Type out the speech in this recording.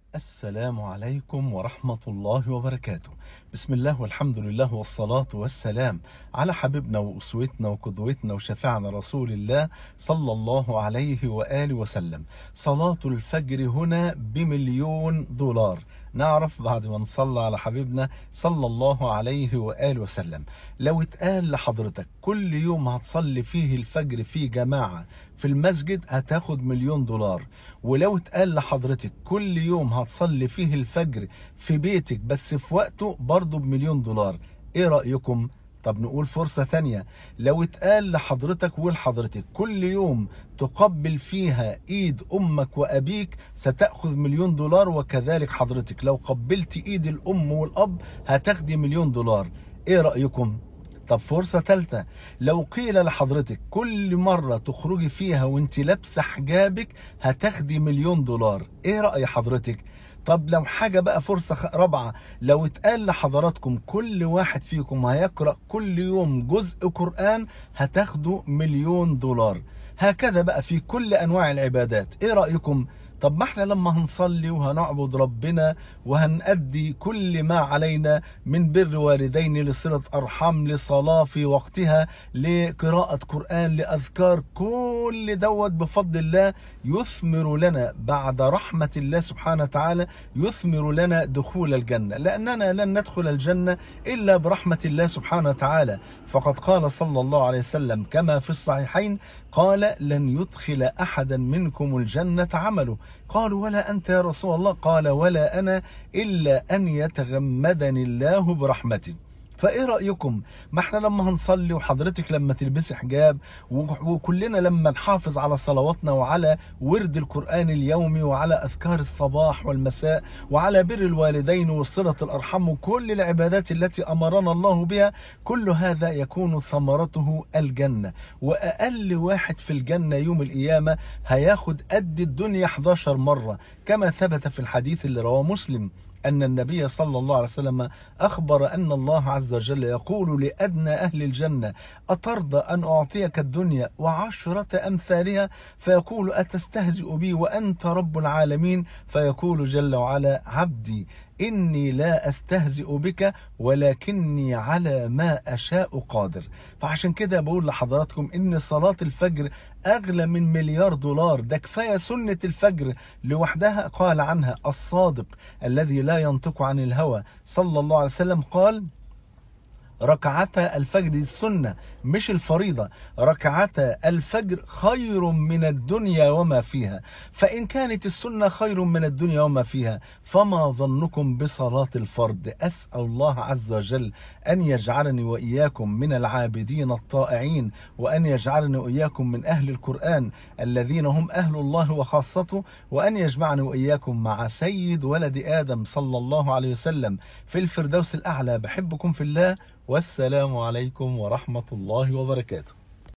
السلام عليكم ورحمة الله وبركاته. بسم الله والحمد لله والصلاة والسلام على حبيبنا وأسوتنا وقدوتنا وشفيعنا رسول الله صلى الله عليه وآله وسلم. صلاة الفجر هنا ب1,000,000 دولار. نعرف بعد ما نصلى على حبيبنا صلى الله عليه وآله وسلم، لو اتقال لحضرتك كل يوم هتصلي فيه الفجر في جماعة في المسجد هتاخد 1,000,000 دولار، ولو اتقال لحضرتك كل يوم هتصلي فيه الفجر في بيتك بس في وقته برضه ب1,000,000 دولار. ايه رأيكم؟ طب نقول فرصة ثانية، لو اتقال لحضرتك ولحضرتك كل يوم تقبل فيها ايد امك وابيك ستأخذ 1,000,000 دولار، وكذلك حضرتك لو قبلت ايد الام والاب هتاخدي 1,000,000 دولار. ايه رأيكم؟ طب فرصة ثالثة، لو قيل لحضرتك كل مرة تخرجي فيها وانت لابسة حجابك هتاخدي 1,000,000 دولار. ايه رأي حضرتك؟ طب لو حاجة بقى فرصة رابعة، لو اتقال لحضراتكم كل واحد فيكم هيقرأ كل يوم جزء قرآن هتاخدوا 1,000,000 دولار. هكذا بقى في كل انواع العبادات. ايه رأيكم؟ طب ما احنا لما هنصلي وهنعبد ربنا وهنأدي كل ما علينا من بر والدين لصلة أرحام لصلاة في وقتها لقراءة قرآن لأذكار، كل دوت بفضل الله يثمر لنا بعد رحمة الله سبحانه وتعالى، يثمر لنا دخول الجنة، لأننا لن ندخل الجنة إلا برحمة الله سبحانه وتعالى. فقد قال صلى الله عليه وسلم كما في الصحيحين، قال: لن يدخل أحدا منكم الجنة عمله. قالوا: ولا أنت يا رسول الله؟ قال: ولا أنا، إلا أن يتغمدني الله برحمته. فايه رأيكم؟ ما احنا لما هنصلي وحضرتك لما تلبسي حجاب وكلنا لما نحافظ على صلواتنا وعلى ورد القرآن اليومي وعلى أذكار الصباح والمساء وعلى بر الوالدين وصلة الأرحام وكل العبادات التي أمرنا الله بها، كل هذا يكون ثمرته الجنة. وأقل واحد في الجنة يوم القيامة هياخد قد الدنيا 11 مرة، كما ثبت في الحديث اللي رواه مسلم أن النبي صلى الله عليه وسلم أخبر أن الله عز وجل يقول لأدنى أهل الجنة: أترضى أن أعطيك الدنيا و10 أمثالها؟ فيقول: أتستهزئ بي وأنت رب العالمين؟ فيقول جل وعلا: عبدي إني لا أستهزئ بك ولكني على ما أشاء قادر. فعشان كده بقول لحضراتكم إن صلاة الفجر أغلى من 1,000,000,000 دولار. ده كفاية سنة الفجر لوحدها قال عنها الصادق الذي لا ينطق عن الهوى صلى الله عليه وسلم، قال: ركعتا الفجر السنة مش الفريضة، ركعتا الفجر خير من الدنيا وما فيها. فإن كانت السنة خير من الدنيا وما فيها، فما ظنكم بصلاة الفرض؟ أسأل الله عز وجل أن يجعلني وإياكم من العابدين الطائعين، وأن يجعلني وإياكم من أهل القرآن الذين هم أهل الله وخاصته، وأن يجمعني وإياكم مع سيد ولد آدم صلى الله عليه وسلم في الفردوس الأعلى. بحبكم في الله، والسلام عليكم ورحمة الله وبركاته.